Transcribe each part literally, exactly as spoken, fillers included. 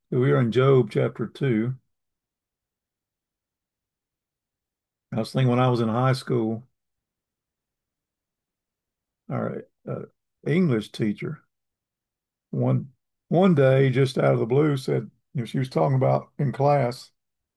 We are in Job chapter two. I was thinking when I was in high school, our uh, English teacher one one day just out of the blue said, you know, she was talking about in class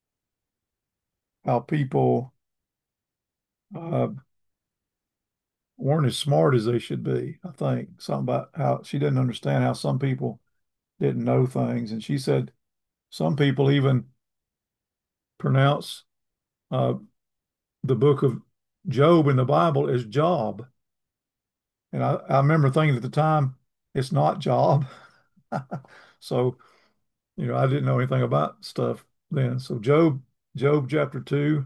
how people uh, weren't as smart as they should be. I think something about how she didn't understand how some people didn't know things, and she said some people even pronounce uh, the book of Job in the Bible as Job. And I, I remember thinking at the time, it's not Job. So, you know, I didn't know anything about stuff then. So Job, Job chapter two,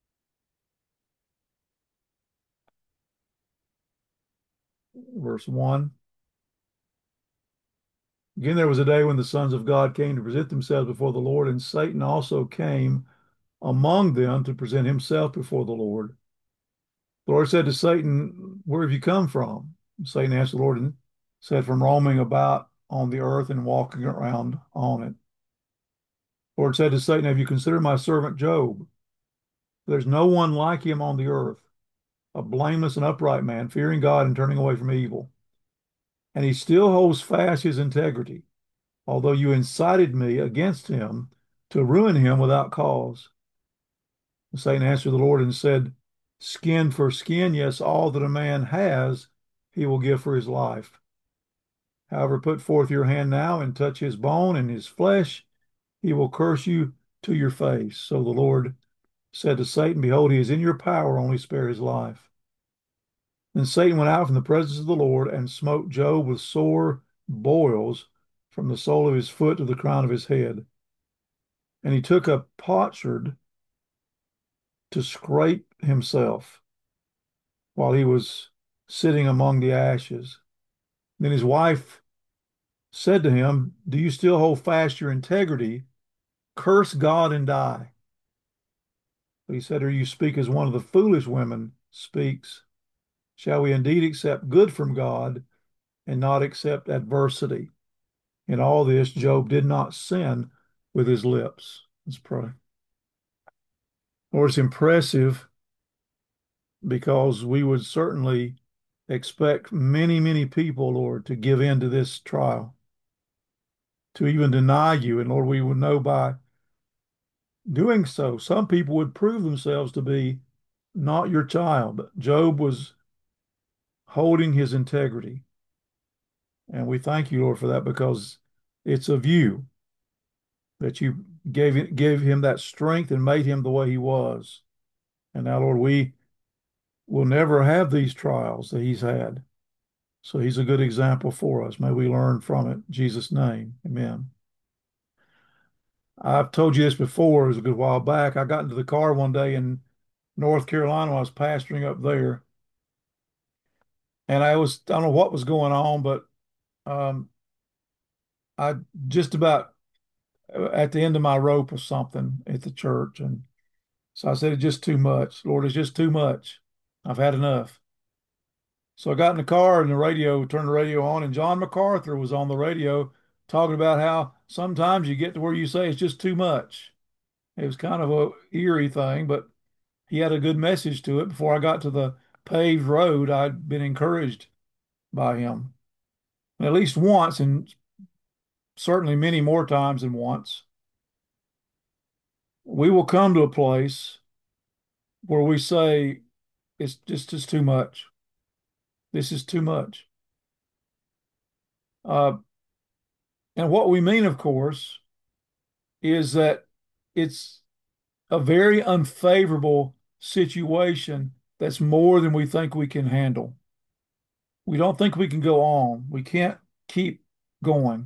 verse one. Again, there was a day when the sons of God came to present themselves before the Lord, and Satan also came among them to present himself before the Lord. The Lord said to Satan, where have you come from? Satan answered the Lord and said, from roaming about on the earth and walking around on it. The Lord said to Satan, have you considered my servant Job? There's no one like him on the earth, a blameless and upright man, fearing God and turning away from evil. And he still holds fast his integrity, although you incited me against him to ruin him without cause. And Satan answered the Lord and said, skin for skin, yes, all that a man has, he will give for his life. However, put forth your hand now and touch his bone and his flesh, he will curse you to your face. So the Lord said to Satan, behold, he is in your power, only spare his life. Then Satan went out from the presence of the Lord and smote Job with sore boils from the sole of his foot to the crown of his head. And he took a potsherd to scrape himself while he was sitting among the ashes. Then his wife said to him, do you still hold fast your integrity? Curse God and die. But he said to her, you speak as one of the foolish women speaks. Shall we indeed accept good from God and not accept adversity? In all this, Job did not sin with his lips. Let's pray. Lord, it's impressive because we would certainly expect many, many people, Lord, to give in to this trial, to even deny you. And Lord, we would know by doing so, some people would prove themselves to be not your child. But Job was holding his integrity. And we thank you, Lord, for that because it's of you that you gave it, gave him that strength and made him the way he was. And now, Lord, we will never have these trials that he's had. So he's a good example for us. May we learn from it. In Jesus' name, amen. I've told you this before, it was a good while back. I got into the car one day in North Carolina when I was pastoring up there. And I was, I don't know what was going on, but um, I just about uh, at the end of my rope or something at the church. And so I said, it's just too much. Lord, it's just too much. I've had enough. So I got in the car and the radio, turned the radio on, and John MacArthur was on the radio talking about how sometimes you get to where you say it's just too much. It was kind of a eerie thing, but he had a good message to it. Before I got to the paved road, I'd been encouraged by him. And at least once, and certainly many more times than once, we will come to a place where we say, it's just, just too much. This is too much. Uh, and what we mean, of course, is that it's a very unfavorable situation that's more than we think we can handle. We don't think we can go on. We can't keep going.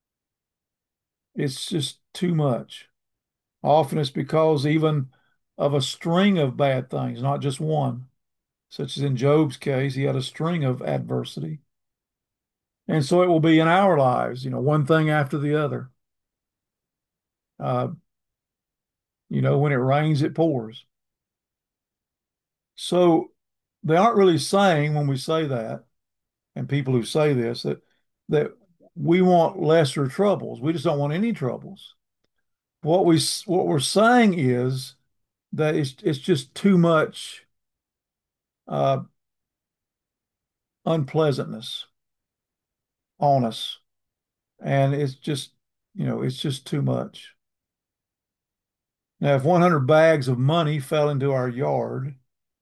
It's just too much. Often it's because even of a string of bad things, not just one, such as in Job's case, he had a string of adversity. And so it will be in our lives, you know, one thing after the other. Uh, you know, when it rains, it pours. So they aren't really saying when we say that, and people who say this, that that we want lesser troubles. We just don't want any troubles. What we what we're saying is that it's it's just too much uh, unpleasantness on us, and it's just you know it's just too much. Now, if one hundred bags of money fell into our yard,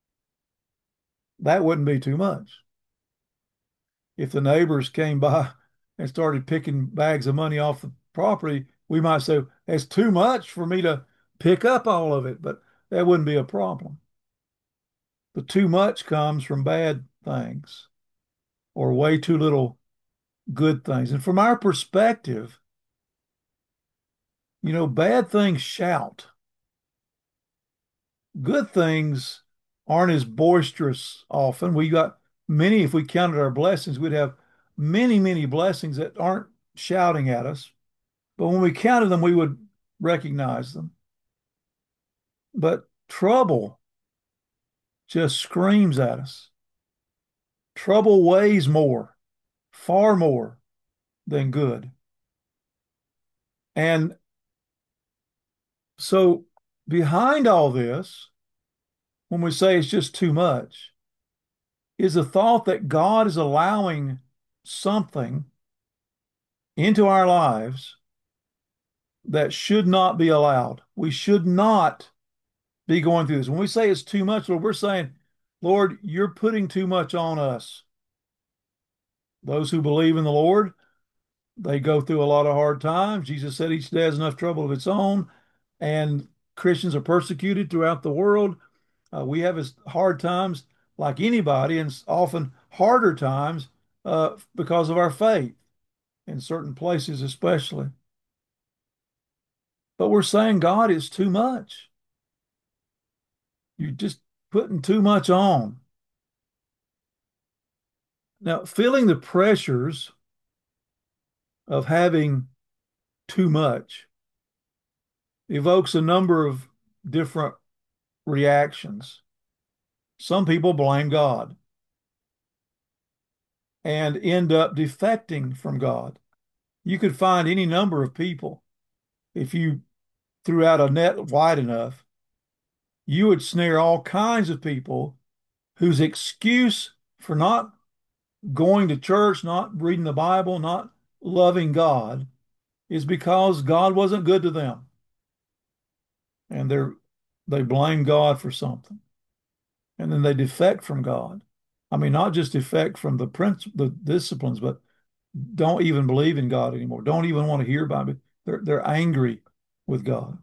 that wouldn't be too much. If the neighbors came by and started picking bags of money off the property, we might say it's too much for me to pick up all of it, but that wouldn't be a problem. The too much comes from bad things or way too little good things. And from our perspective, you know, bad things shout. Good things aren't as boisterous often. We got many, if we counted our blessings, we'd have many, many blessings that aren't shouting at us. But when we counted them, we would recognize them. But trouble just screams at us. Trouble weighs more, far more than good. And so behind all this, when we say it's just too much, is the thought that God is allowing something into our lives that should not be allowed. We should not be going through this. When we say it's too much, Lord, we're saying, Lord, you're putting too much on us. Those who believe in the Lord, they go through a lot of hard times. Jesus said each day has enough trouble of its own, and Christians are persecuted throughout the world. Uh, we have as hard times like anybody, and often harder times uh, because of our faith in certain places, especially. But we're saying, God, is too much. You're just putting too much on. Now, feeling the pressures of having too much evokes a number of different reactions. Some people blame God and end up defecting from God. You could find any number of people. If you threw out a net wide enough, you would snare all kinds of people whose excuse for not going to church, not reading the Bible, not loving God is because God wasn't good to them. And they're they blame God for something. And then they defect from God. I mean, not just defect from the prince, the disciplines, but don't even believe in God anymore. Don't even want to hear about it. They're they're angry with God.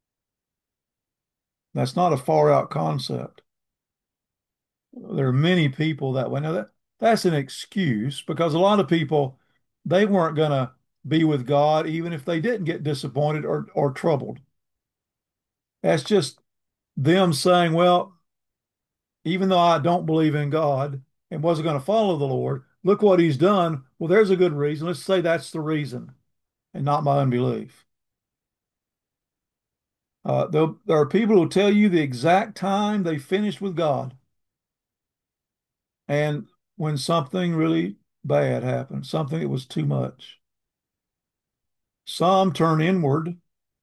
That's not a far out concept. There are many people that way. Now that that's an excuse because a lot of people they weren't going to be with God even if they didn't get disappointed or or troubled. That's just them saying, well, even though I don't believe in God and wasn't going to follow the Lord, look what he's done. Well, there's a good reason. Let's say that's the reason and not my unbelief. Uh, there, there are people who tell you the exact time they finished with God and when something really bad happened, something that was too much. Some turn inward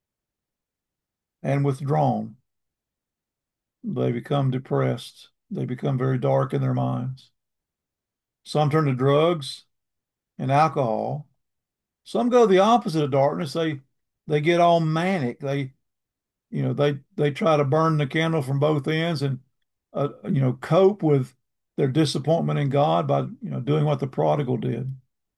and withdrawn. They become depressed. They become very dark in their minds. Some turn to drugs and alcohol. Some go the opposite of darkness. They they get all manic. They you know they they try to burn the candle from both ends and uh, you know cope with their disappointment in God by you know doing what the prodigal did.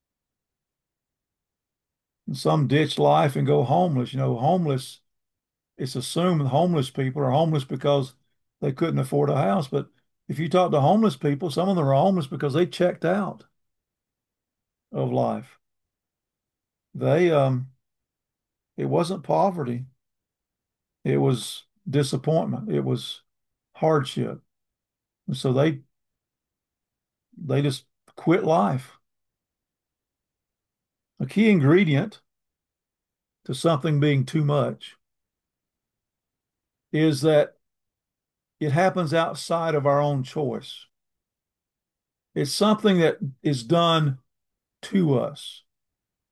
And some ditch life and go homeless. You know, homeless. It's assumed homeless people are homeless because they couldn't afford a house. But if you talk to homeless people, some of them are homeless because they checked out of life. They um, it wasn't poverty. It was disappointment. It was hardship. And so they they just quit life. A key ingredient to something being too much is that it happens outside of our own choice. It's something that is done to us.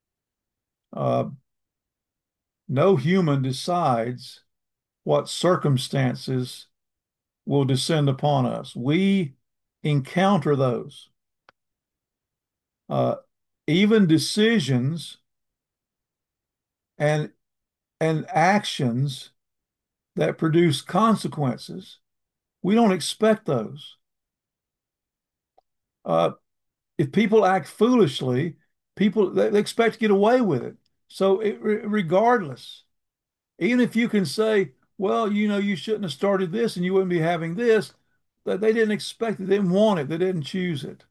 Uh, no human decides what circumstances will descend upon us. We encounter those. Uh, even decisions and and actions that produce consequences, we don't expect those. Uh, if people act foolishly, people they, they expect to get away with it. So it, regardless, even if you can say, well, you know, you shouldn't have started this and you wouldn't be having this, that they didn't expect it, they didn't want it, they didn't choose it.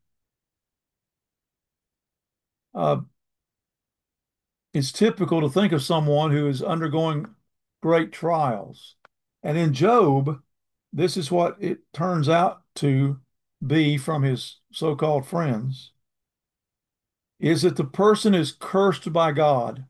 Uh, it's typical to think of someone who is undergoing great trials. And in Job, this is what it turns out to be from his so-called friends, is that the person is cursed by God.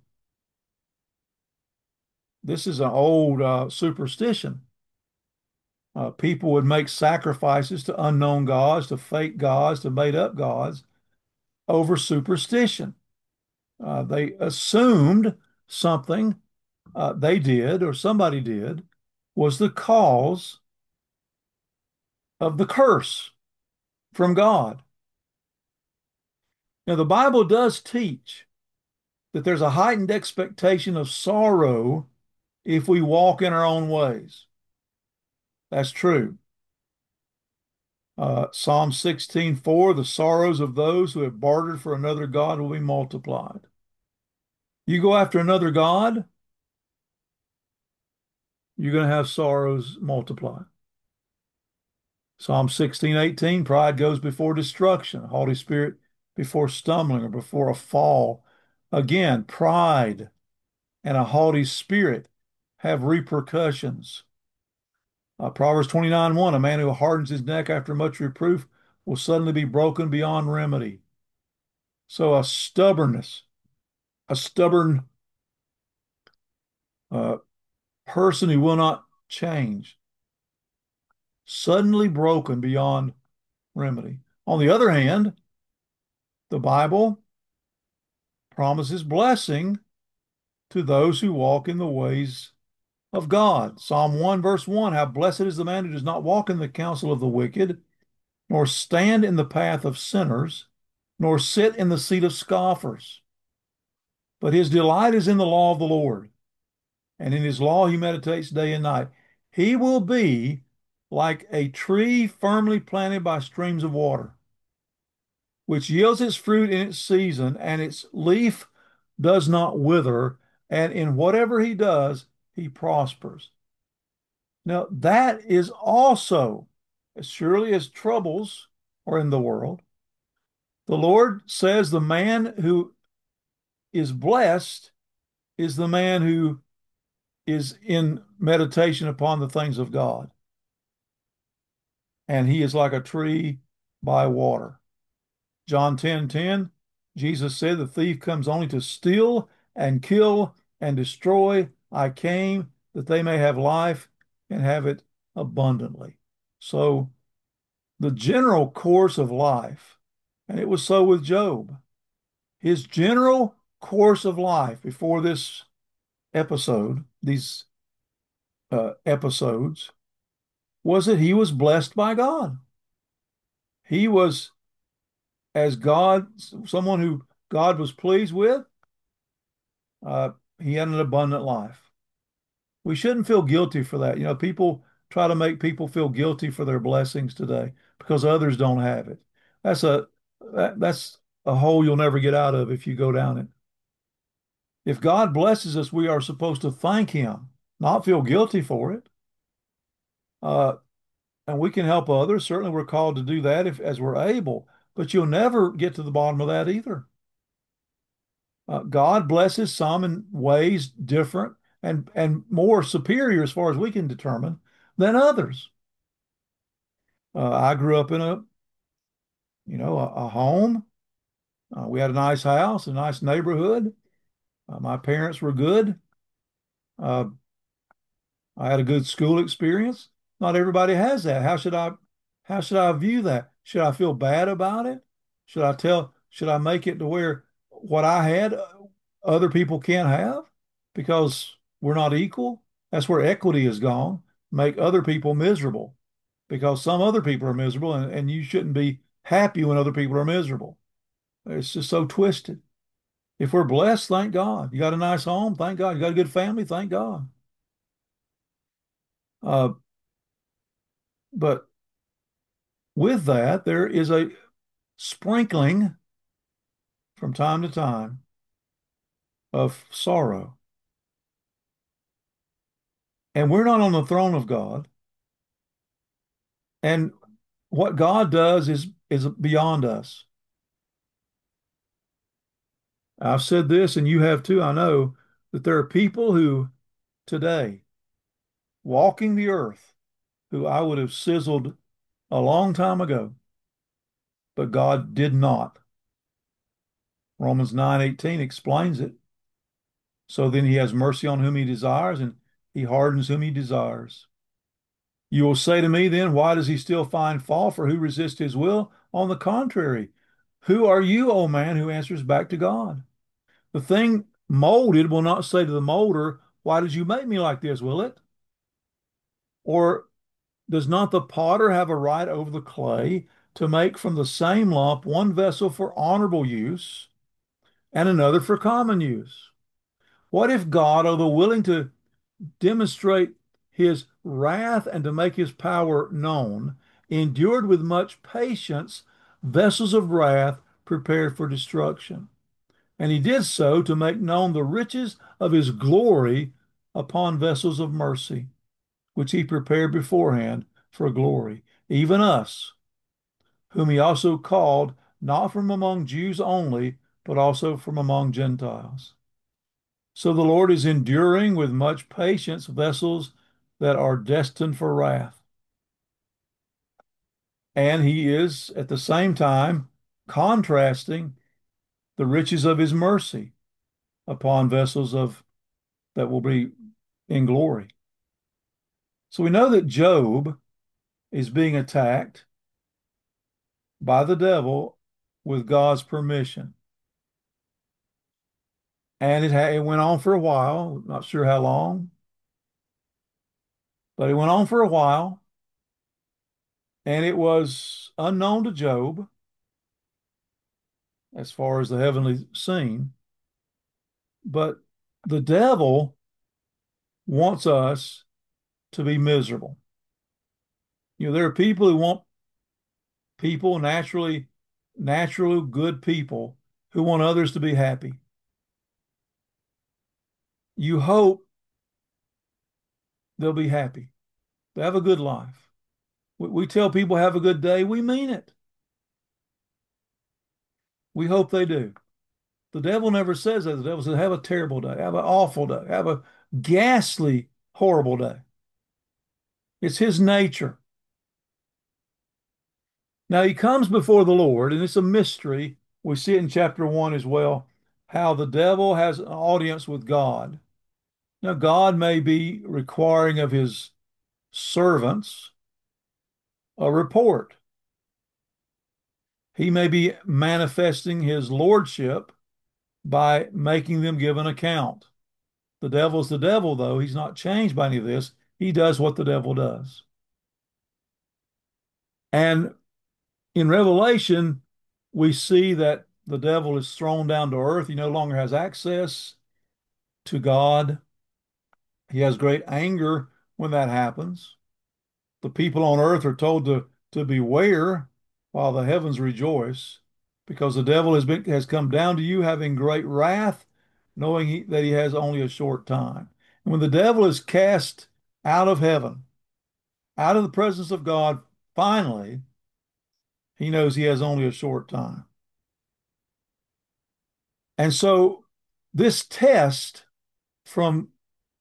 This is an old uh, superstition. Uh, people would make sacrifices to unknown gods, to fake gods, to made up gods over superstition. Uh, they assumed something uh, they did or somebody did was the cause of the curse from God. Now, the Bible does teach that there's a heightened expectation of sorrow if we walk in our own ways. That's true. Uh, Psalm sixteen four, the sorrows of those who have bartered for another God will be multiplied. You go after another God, you're going to have sorrows multiplied. Psalm sixteen eighteen, pride goes before destruction, haughty spirit before stumbling or before a fall. Again, pride and a haughty spirit have repercussions. Uh, Proverbs twenty-nine one, a man who hardens his neck after much reproof will suddenly be broken beyond remedy. So a stubbornness, a stubborn uh, person who will not change, suddenly broken beyond remedy. On the other hand, the Bible promises blessing to those who walk in the ways of God. Psalm one, verse one, how blessed is the man who does not walk in the counsel of the wicked, nor stand in the path of sinners, nor sit in the seat of scoffers. But his delight is in the law of the Lord, and in his law he meditates day and night. He will be like a tree firmly planted by streams of water, which yields its fruit in its season, and its leaf does not wither, and in whatever he does, he prospers. Now, that is also, as surely as troubles are in the world, the Lord says the man who is blessed is the man who is in meditation upon the things of God. And he is like a tree by water. John ten ten, Jesus said, the thief comes only to steal and kill and destroy. I came that they may have life and have it abundantly. So the general course of life, and it was so with Job, his general course of life before this episode, these uh, episodes, was that he was blessed by God. He was, as God, someone who God was pleased with, uh, he had an abundant life. We shouldn't feel guilty for that. You know, people try to make people feel guilty for their blessings today because others don't have it. That's a that, that's a hole you'll never get out of if you go down it. If God blesses us, we are supposed to thank him, not feel guilty for it. Uh, and we can help others. Certainly, we're called to do that if as we're able, but you'll never get to the bottom of that either. Uh, God blesses some in ways different and and more superior as far as we can determine than others. Uh, I grew up in a you know a, a home. Uh, we had a nice house, a nice neighborhood. Uh, my parents were good. Uh, I had a good school experience. Not everybody has that. How should I how should I view that? Should I feel bad about it? Should I tell should I make it to where what I had other people can't have because we're not equal. That's where equity is gone. Make other people miserable because some other people are miserable, and, and you shouldn't be happy when other people are miserable. It's just so twisted. If we're blessed, thank God. You got a nice home, thank God. You got a good family, thank God. Uh, but with that, there is a sprinkling from time to time of sorrow. And we're not on the throne of God. And what God does is is beyond us. I've said this, and you have too. I know that there are people who today walking the earth who I would have sizzled a long time ago, but God did not. Romans nine eighteen explains it. So then he has mercy on whom he desires, and he hardens whom he desires. You will say to me then, why does he still find fault? For who resists his will? On the contrary, who are you, O man, who answers back to God? The thing molded will not say to the molder, why did you make me like this, will it? Or does not the potter have a right over the clay to make from the same lump one vessel for honorable use and another for common use? What if God, although willing to demonstrate his wrath and to make his power known, endured with much patience vessels of wrath prepared for destruction? And he did so to make known the riches of his glory upon vessels of mercy, which he prepared beforehand for glory, even us, whom he also called, not from among Jews only, but also from among Gentiles. So the Lord is enduring with much patience vessels that are destined for wrath. And he is at the same time contrasting the riches of his mercy upon vessels of that will be in glory. So we know that Job is being attacked by the devil with God's permission. And it, it went on for a while, not sure how long, but it went on for a while. And it was unknown to Job as far as the heavenly scene. But the devil wants us to be miserable. You know, there are people who want people naturally, naturally good people who want others to be happy. You hope they'll be happy. They have a good life. We, we tell people have a good day. We mean it. We hope they do. The devil never says that. The devil says, have a terrible day, have an awful day, have a ghastly, horrible day. It's his nature. Now he comes before the Lord, and it's a mystery. We see it in chapter one as well, how the devil has an audience with God. Now, God may be requiring of his servants a report. He may be manifesting his lordship by making them give an account. The devil's the devil, though. He's not changed by any of this. He does what the devil does. And in Revelation, we see that the devil is thrown down to earth. He no longer has access to God. He has great anger when that happens. The people on earth are told to, to beware while the heavens rejoice, because the devil has been has come down to you having great wrath, knowing he, that he has only a short time. And when the devil is cast out of heaven, out of the presence of God, finally, he knows he has only a short time. And so this test from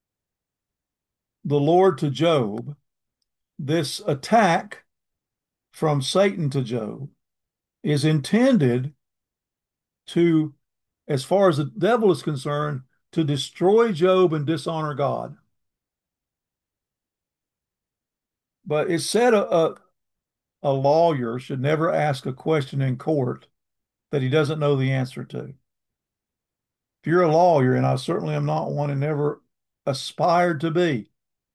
the Lord to Job, this attack from Satan to Job, is intended to, as far as the devil is concerned, to destroy Job and dishonor God. But it's said a, a, a lawyer should never ask a question in court that he doesn't know the answer to. If you're a lawyer, and I certainly am not one and never aspired to be,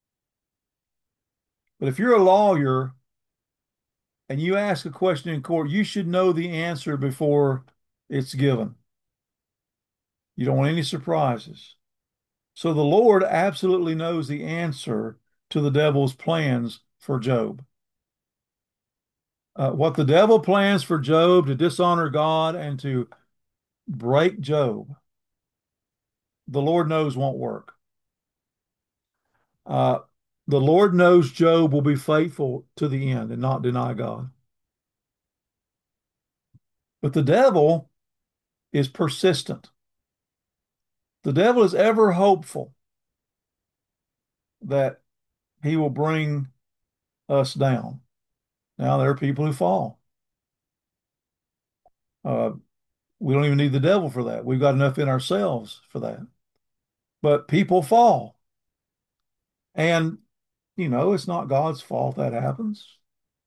but if you're a lawyer and you ask a question in court, you should know the answer before it's given. You don't want any surprises. So the Lord absolutely knows the answer to the devil's plans for Job. Uh, what the devil plans for Job to dishonor God and to break Job, the Lord knows won't work. Uh, the Lord knows Job will be faithful to the end and not deny God. But the devil is persistent. The devil is ever hopeful that he will bring us down. Now, there are people who fall. Uh, we don't even need the devil for that. We've got enough in ourselves for that. But people fall. And, you know, it's not God's fault that happens.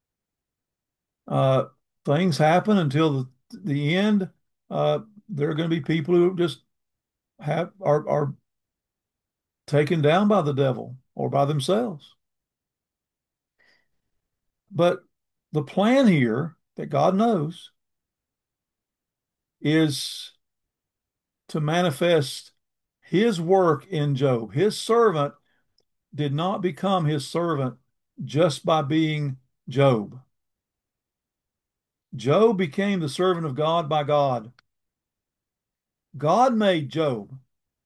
Uh, things happen until the, the end. Uh, there are going to be people who just have are, are taken down by the devil or by themselves. But the plan here that God knows is to manifest his work in Job. His servant did not become his servant just by being Job. Job became the servant of God by God. God made Job.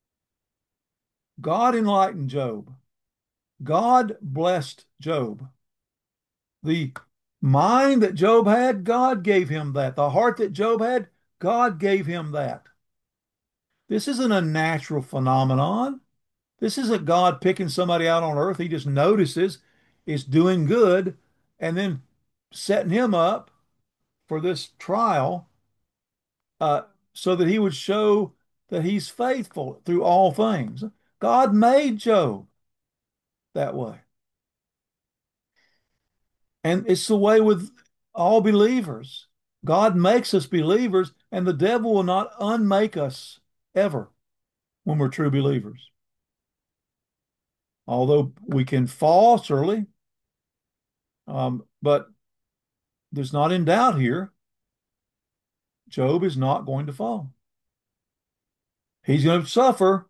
God enlightened Job. God blessed Job. The mind that Job had, God gave him that. The heart that Job had, God gave him that. This isn't a natural phenomenon. This isn't God picking somebody out on earth he just notices is doing good and then setting him up for this trial uh, so that he would show that he's faithful through all things. God made Job that way. And it's the way with all believers. God makes us believers, and the devil will not unmake us ever when we're true believers. Although we can fall, surely, um, but there's not in doubt here. Job is not going to fall. He's going to suffer,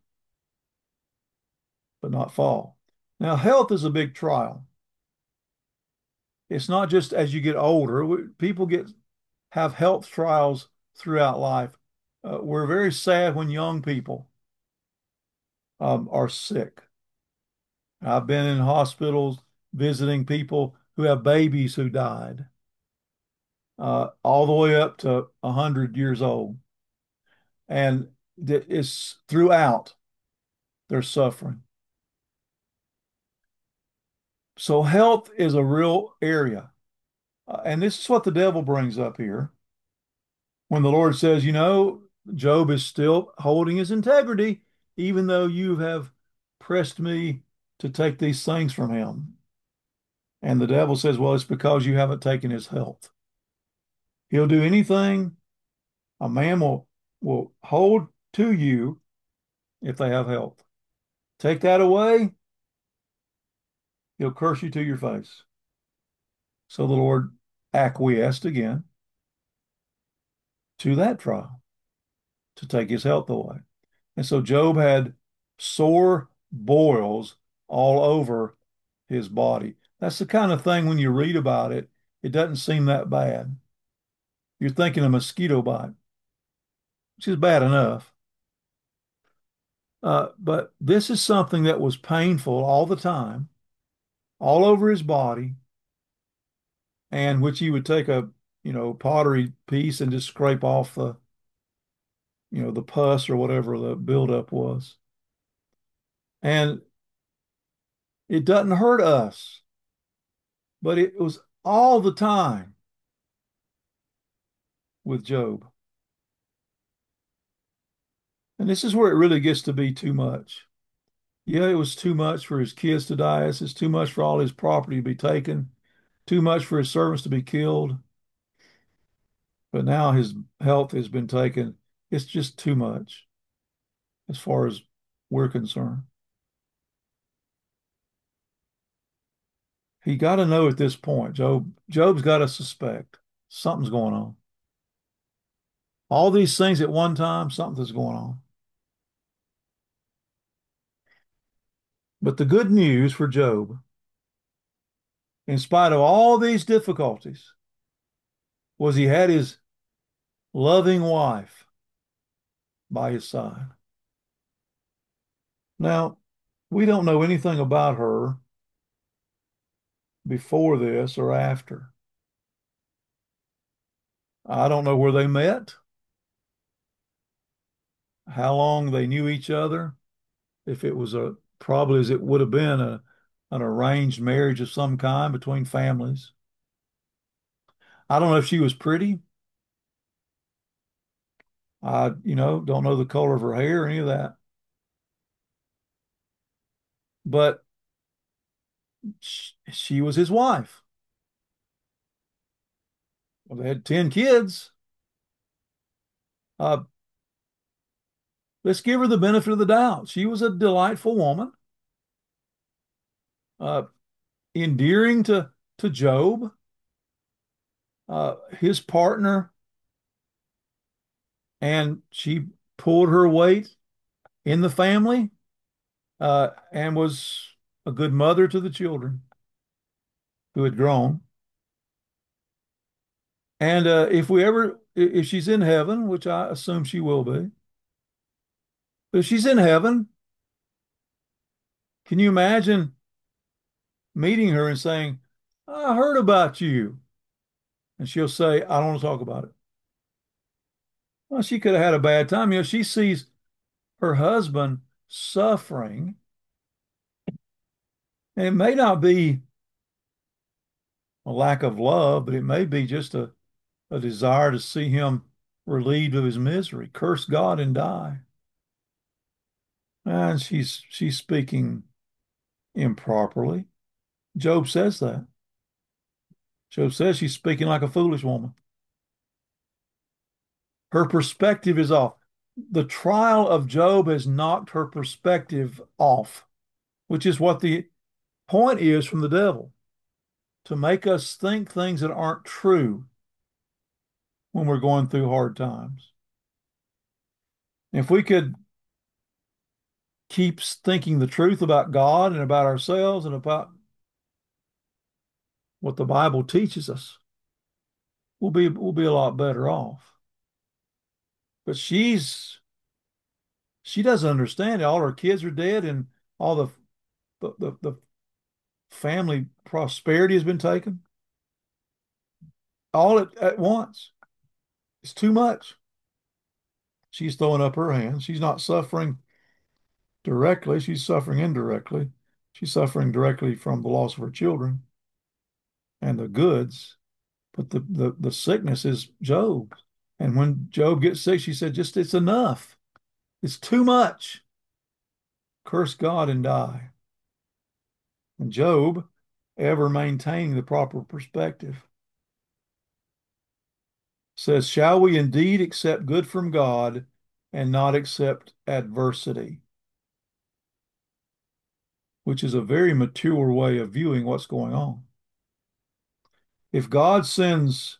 but not fall. Now, health is a big trial. It's not just as you get older. People get have health trials throughout life. Uh, we're very sad when young people um, are sick. I've been in hospitals visiting people who have babies who died, uh, all the way up to one hundred years old. And it's throughout their suffering. So health is a real area. Uh, and this is what the devil brings up here. When the Lord says, you know, Job is still holding his integrity, even though you have pressed me to take these things from him. And the devil says, well, it's because you haven't taken his health. He'll do anything a man will, will hold to you if they have health. Take that away, he'll curse you to your face. So the Lord acquiesced again to that trial to take his health away. And so Job had sore boils all over his body. That's the kind of thing when you read about it, it doesn't seem that bad. You're thinking a mosquito bite, which is bad enough. Uh, but this is something that was painful all the time, all over his body, and which he would take a, you know, pottery piece and just scrape off the, you know, the pus or whatever the buildup was. And it doesn't hurt us, but it was all the time with Job. And this is where it really gets to be too much. Yeah, it was too much for his kids to die. It's too much for all his property to be taken, too much for his servants to be killed. But now his health has been taken. It's just too much. as far as we're concerned. He got to know at this point, Job, Job's got to suspect something's going on. All these things at one time, something's going on. But the good news for Job, in spite of all these difficulties, was he had his loving wife by his side. Now, we don't know anything about her before this or after. I don't know where they met, how long they knew each other, if it was a probably as it would have been a an arranged marriage of some kind between families. I don't know if she was pretty. I, you know, don't know the color of her hair or any of that. But she, she was his wife. Well, they had ten kids. Uh, let's give her the benefit of the doubt. She was a delightful woman, uh, endearing to, to Job. Uh, his partner, and she pulled her weight in the family, uh, and was a good mother to the children who had grown. And uh, if we ever, if she's in heaven, which I assume she will be, if she's in heaven, can you imagine meeting her and saying, I heard about you? And she'll say, I don't want to talk about it. Well, she could have had a bad time. You know, she sees her husband suffering, and it may not be a lack of love, but it may be just a, a desire to see him relieved of his misery, curse God and die. And she's she's speaking improperly. Job says that. Job says she's speaking like a foolish woman. Her perspective is off. The trial of Job has knocked her perspective off, which is what the point is from the devil, to make us think things that aren't true when we're going through hard times. If we could keep thinking the truth about God and about ourselves and about what the Bible teaches us, we'll be we'll be a lot better off. But she's she doesn't understand it. All her kids are dead, and all the the, the, the family prosperity has been taken all at, at once. It's too much. She's throwing up her hands. She's not suffering directly, she's suffering indirectly. She's suffering directly from the loss of her children and the goods, but the, the, the sickness is Job. And when Job gets sick, she said, just it's enough. It's too much. Curse God and die. And Job, ever maintaining the proper perspective, says, shall we indeed accept good from God and not accept adversity? Which is a very mature way of viewing what's going on. If God sends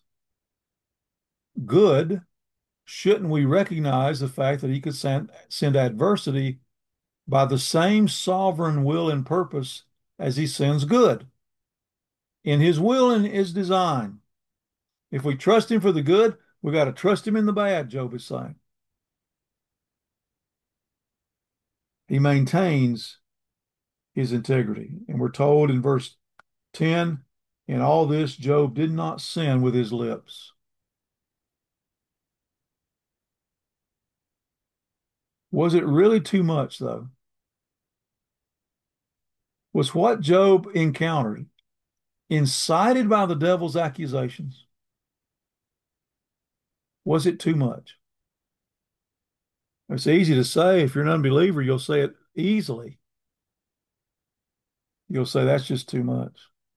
good, shouldn't we recognize the fact that he could send, send adversity by the same sovereign will and purpose as he sends good? In his will and his design. If we trust him for the good, we got to trust him in the bad, Job is saying. He maintains his integrity. And we're told in verse ten, in all this, Job did not sin with his lips. Was it really too much, though? Was what Job encountered incited by the devil's accusations? Was it too much? It's easy to say. If you're an unbeliever, you'll say it easily. You'll say that's just too much.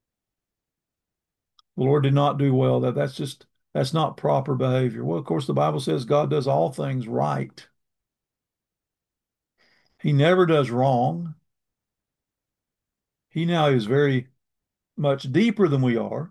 The Lord did not do well. That that's just that's not proper behavior. Well, of course, the Bible says God does all things right. He never does wrong. He now is very much deeper than we are.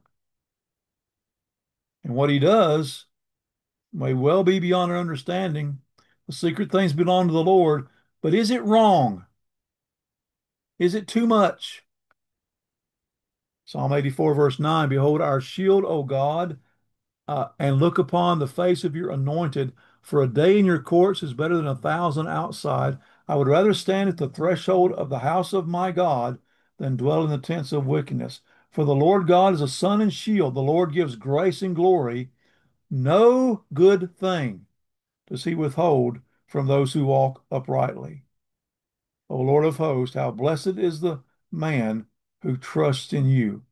And what he does may well be beyond our understanding. The secret things belong to the Lord. But is it wrong? Is it too much? Psalm eighty-four, verse nine, Behold our shield, O God, uh, and look upon the face of your anointed. For a day in your courts is better than a thousand outside. I would rather stand at the threshold of the house of my God than dwell in the tents of wickedness. For the Lord God is a sun and shield. The Lord gives grace and glory. No good thing does he withhold from those who walk uprightly. O Lord of hosts, how blessed is the man who trusts in you.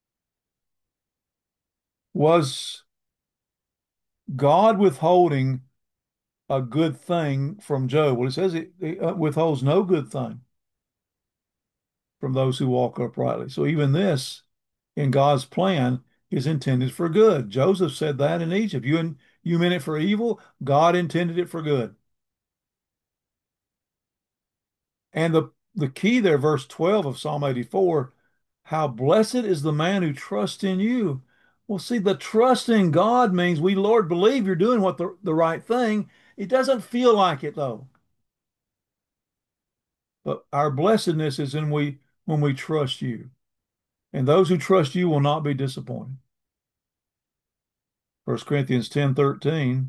Was God withholding a good thing from Job? Well, it says it, it uh, withholds no good thing from those who walk uprightly. So even this, in God's plan, is intended for good. Joseph said that in Egypt. You, you meant it for evil, God intended it for good. And the, the key there, verse twelve of Psalm eighty-four, how blessed is the man who trusts in you. Well, see, the trust in God means we, Lord, believe you're doing what the, the right thing. It doesn't feel like it, though. But our blessedness is in we when we trust you. And those who trust you will not be disappointed. First Corinthians ten thirteen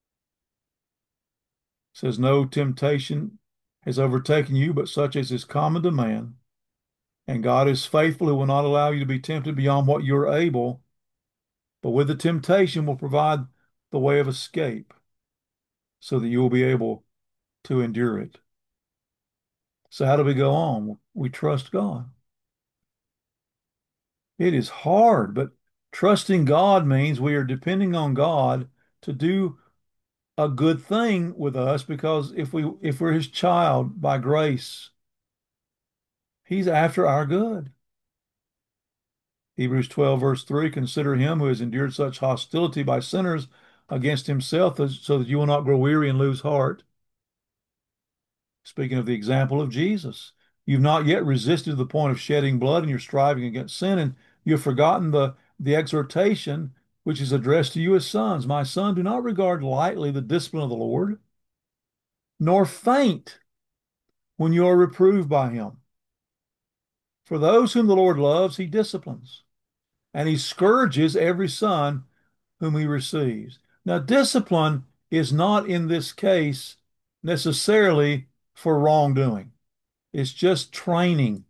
says, No temptation has overtaken you, but such as is common to man. And God is faithful, who will not allow you to be tempted beyond what you're able, but with the temptation will provide the way of escape so that you will be able to endure it. So how do we go on? We trust God. It is hard, but trusting God means we are depending on God to do a good thing with us, because if we if we're his child by grace, he's after our good. Hebrews twelve, verse three, consider him who has endured such hostility by sinners against himself, so that you will not grow weary and lose heart. Speaking of the example of Jesus, you've not yet resisted to the point of shedding blood, and you're striving against sin, and you've forgotten the, the exhortation which is addressed to you as sons. My son, do not regard lightly the discipline of the Lord, nor faint when you are reproved by him. For those whom the Lord loves, he disciplines, and he scourges every son whom he receives. Now, discipline is not in this case necessarily for wrongdoing. It's just training.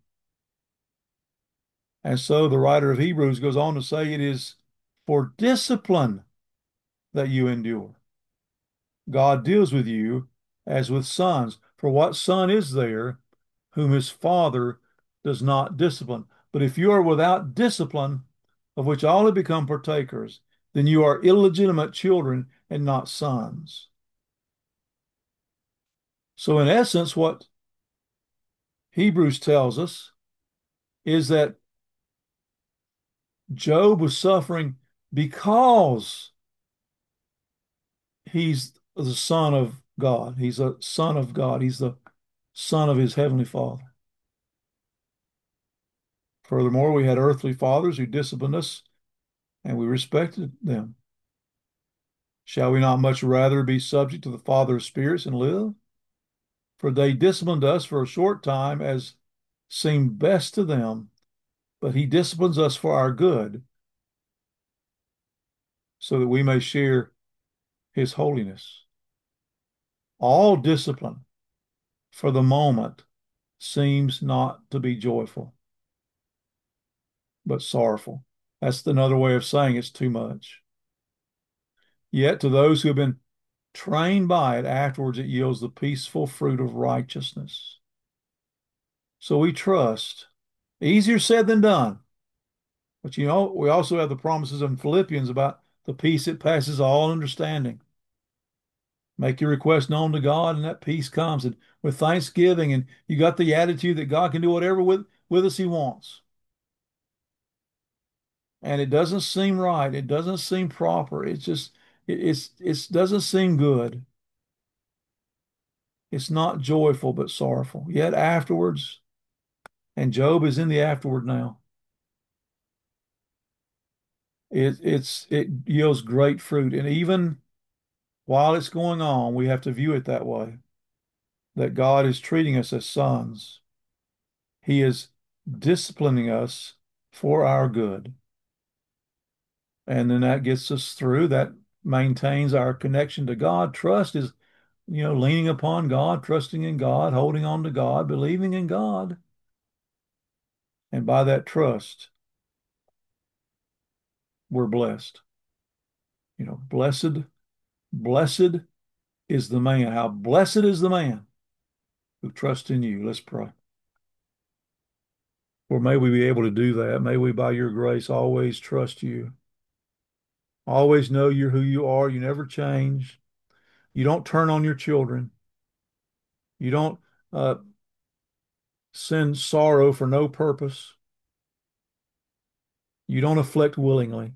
And so the writer of Hebrews goes on to say it is for discipline that you endure. God deals with you as with sons. For what son is there whom his father does not discipline? But if you are without discipline, of which all have become partakers, then you are illegitimate children and not sons. So, in essence, what Hebrews tells us is that Job was suffering because he's the son of God. He's a son of God. He's the son of his heavenly Father. Furthermore, we had earthly fathers who disciplined us, and we respected them. Shall we not much rather be subject to the Father of spirits and live? For they disciplined us for a short time as seemed best to them, but he disciplines us for our good, so that we may share his holiness. All discipline for the moment seems not to be joyful, but sorrowful. That's another way of saying it's too much. Yet to those who have been trained by it, afterwards it yields the peaceful fruit of righteousness. So we trust. Easier said than done. But you know, we also have the promises in Philippians about the peace that passes all understanding. Make your request known to God, and that peace comes. And with thanksgiving, and you got the attitude that God can do whatever with, with us he wants. And it doesn't seem right. It doesn't seem proper. It's just, it, it's, it doesn't seem good. It's not joyful, but sorrowful. Yet afterwards, and Job is in the afterward now. It, it's it yields great fruit. And even while it's going on, we have to view it that way, that God is treating us as sons. He is disciplining us for our good. And then that gets us through. That maintains our connection to God. Trust is, you know, leaning upon God, trusting in God, holding on to God, believing in God. And by that trust, we're blessed. You know, blessed, blessed is the man. How blessed is the man who trusts in you. Let's pray. Or may we be able to do that. May we, by your grace, always trust you. Always know you're who you are. You never change. You don't turn on your children. You don't uh, send sorrow for no purpose. You don't afflict willingly.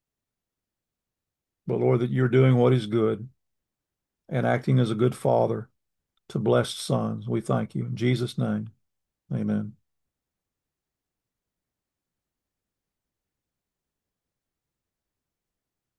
But Lord, that you're doing what is good and acting as a good father to blessed sons. We thank you. In Jesus' name, amen.